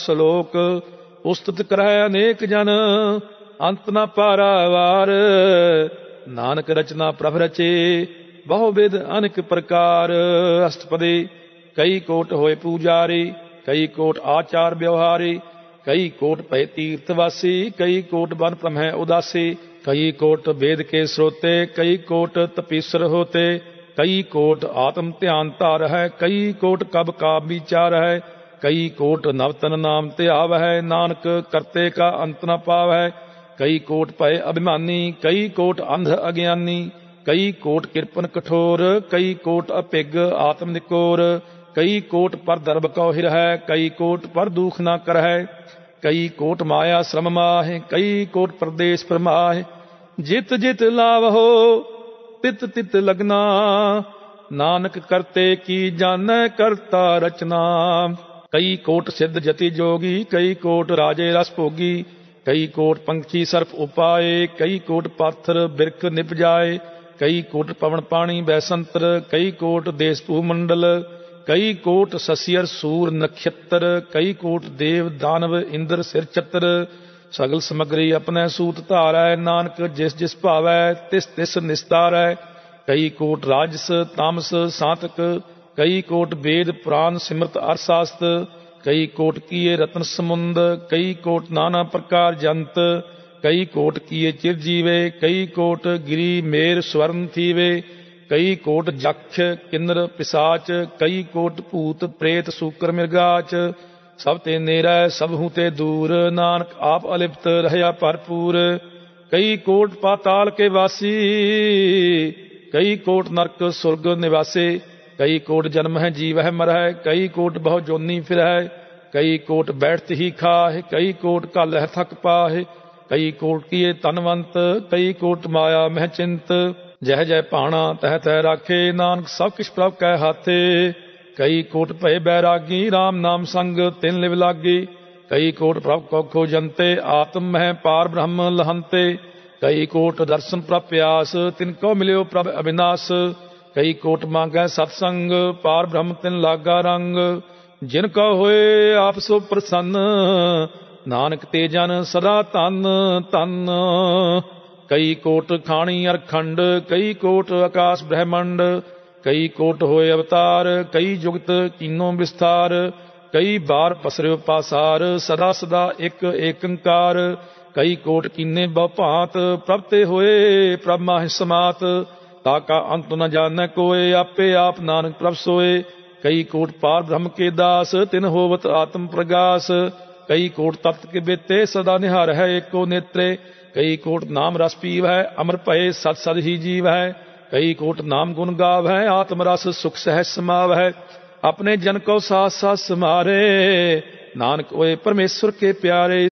ਸਲੋਕ। ਉਸਤਤ ਕਰੈ ਅਨੇਕ ਜਨ ਅੰਤ ਨ ਪਾਰਾਵਾਰ। ਨਾਨਕ ਰਚਨਾ ਪ੍ਰਭ ਰਚੇ ਬਹੁ ਵਿਧ ਅਨੇਕ ਪ੍ਰਕਾਰ। ਅਸ਼ਟਪਦੀ। ਕਈ ਕੋਟ ਹੋਏ ਪੂਜਾਰੀ, ਕਈ ਕੋਟ ਆਚਾਰ ਵਿਵਹਾਰੀ, ਕਈ ਕੋਟ ਭਏ ਤੀਰਥ ਵਾਸੀ, ਕਈ ਕੋਟ ਬਨ ਭ੍ਰਮੈ ਉਦਾਸੀ, ਕਈ ਕੋਟ वेद के स्रोते, कई कोट तपीसर होते, कई कोट आत्म ध्यान धार है, कई कोट कब का विचार है, कई कोट नवतन नाम ते आव है, नानक करते का अंत न पाव है। कई कोट भय अभिमानी, कई कोट अंध अज्ञानी, कई कोट किरपन कठोर, कई कोट अभिग आत्म निकोर, कई कोट पर दर्भ कौ हिर है, कई कोट पर दुख न कर है, कई कोट माया श्रम माहे, कई कोट प्रदेश प्रमाहे। जित जित लाभ हो तित तित लगना, नानक करते की जानै करता रचना। कई कोट सिद्ध जति जोगी, कई कोट राजे रस भोगी, कई कोट पंछी सर्प उपाए, कई कोट पाथर बिरख निप जाए, कई कोट पवन पानी बैसंतर, कई कोट देश भूमंडल, कई कोट ससियर सूर नक्षत्र, कई कोट देव दानव इंद्र सिर चतर। सगल समग्री अपने सूत धारै, नानक जिस जिस भावै तिस तिस निस्तारै। कई कोट राजस तामस सातक, कई कोट वेद पुराण सिमरत अरशास्त, कई कोट किए रत्न समुंद, कई कोट नाना प्रकार जंत, कई कोट किए चिरजीवे, कई कोट गिरी मेर स्वर्ण थीवे, कई कोट जक्ष किन्नर पिसाच, कई कोट भूत प्रेत सूकर मिर्गाच। सब ते नेरै सब हूँ ते दूर, नानक आप अलिप्त रहया भरपूर। कई कोट पाताल के वासी, कई कोट नरक सुरग निवासे, कई कोट जन्म है जीव है मर है, कई कोट बहु जोनी फिर है, कई कोट बैठत ही खाह, कई कोट कल है थक पाहे, कई कोट किए तनवंत, कई कोट माया मह चिंत। जह जय भाणा तह तह राखे, नानक सब किछ प्रभ कै हाथे। कई कोट भय बैरागी, राम नाम संग तिन लिव लागी, कई कोट प्रभ को खोजंते, आत्म मह पार ब्रह्म लहंते। कई कोट दर्शन प्रभ प्यास, तिनको मिलियो प्रभ अविनाश, कई कोट मांगै सत्संग, पार ब्रह्म तिन लागा रंग। जिनको होए आप सो प्रसन्न, नानक ते जन सदा धन धन। कई कोट खाणी अरखंड, कई कोट आकाश ब्रह्मंड, कई कोट होए अवतार, कई जुगत कीनो विस्तार, कई बार पसरियो पासार, सदा सदा एक एकंकार। कई कोट कीने बहु भांत, प्रभ ते होए प्रभ माहि समात, ताका अंत न जानै कोय, आपे आप नानक प्रभ सोए। कई कोट पार ब्रह्म के दास, तिन होवत आत्म प्रगास, कई कोट तप्त के बेते, सदा निहार है एको नेत्रे। कई कोट नाम रस पीव है, अमर भये सत सद ही जीव है, कई कोट नाम गुण गाव है, आत्म रस सुख सहज समाव है। अपने जन को साथ साथ समारे, नानक होए परमेश्वर के प्यारे।